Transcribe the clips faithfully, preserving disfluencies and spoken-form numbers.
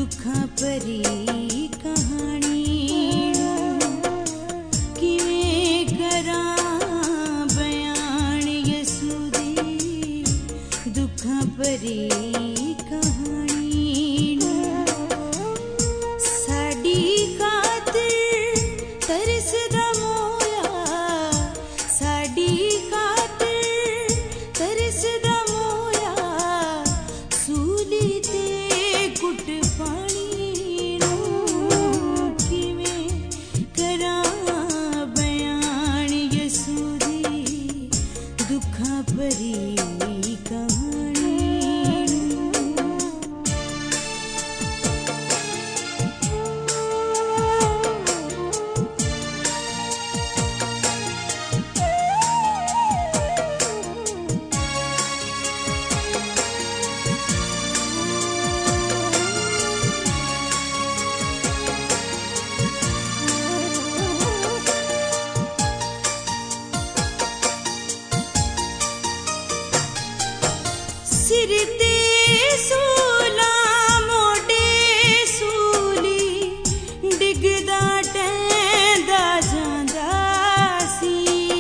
दुखां भरी कहानी किवें करां बयान यसू दी दुखां भरी कहानी साडी खातिर तरसदा मोया साडी खातिर तरसदा मोया सूली ते कुट पानी नूं किवें करां बयान यसू दी दुखां भरी कहानी सिर ते सूला मोढे सूली डिगदा टैंदा जांदा सी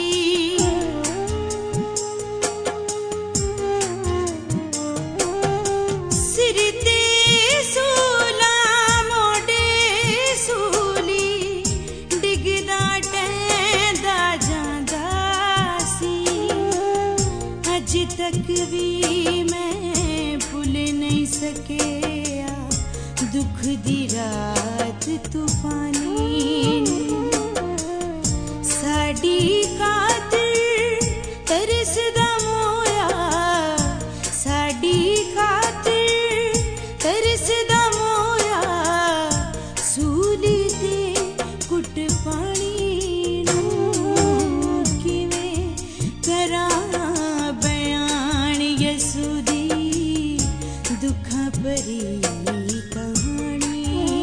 सिर ते सूला मोढे सूली डिगदा टैंदा जांदा सी अज तक भी भुल नहीं सकिया दुख दी रात तूफानी साडी खातिर तरसदा मोया साडी खातिर तरसदा मोया सूली ते कुट पानी नूं किवें करां बयान यसू दी दुखां भरी कहानी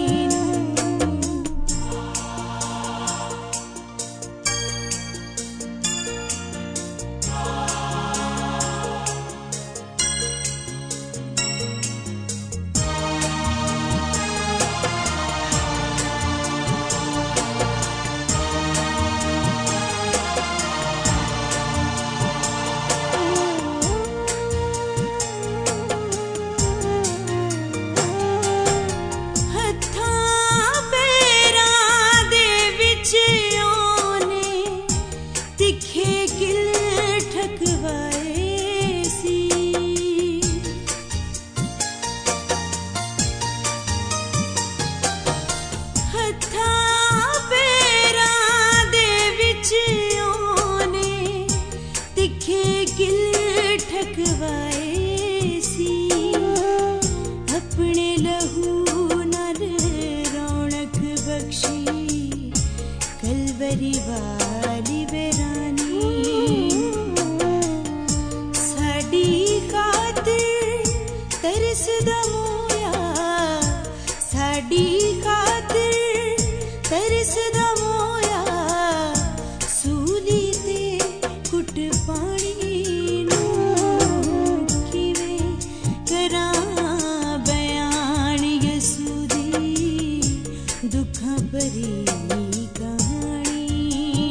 अपने लहू नाल रौनक बख्शी कलवरी वाली बेरानी साडी खातिर तरसदा मोया साडी खातिर तरसदा मोया सूली ते कुट पानी दुखां भरी कहानी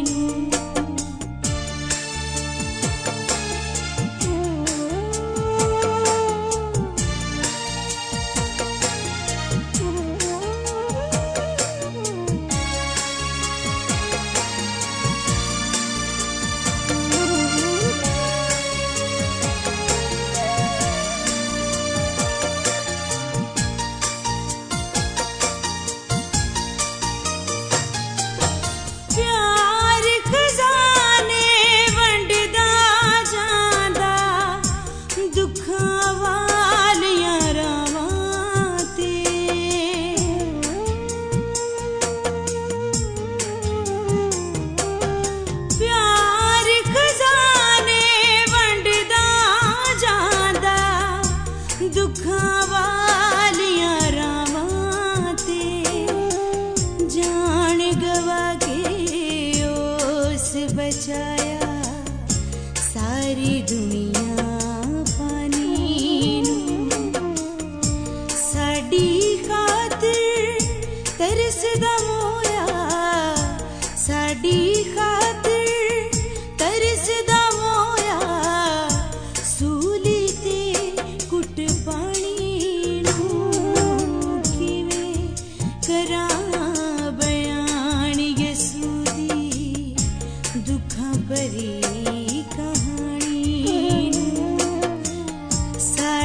बचाया सारी दुनिया पानी नूं साडी खातिर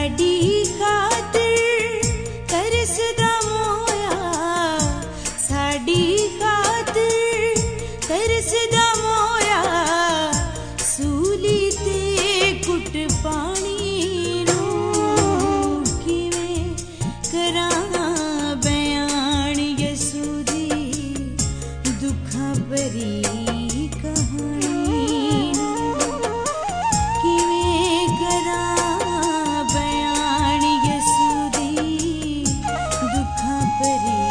साडी खातिर तरसदा मोया, साडी खातिर तरसदा मोया, सूली ते कुट पानी नू किवें करां बयान यसू दी दुखां भरी बरी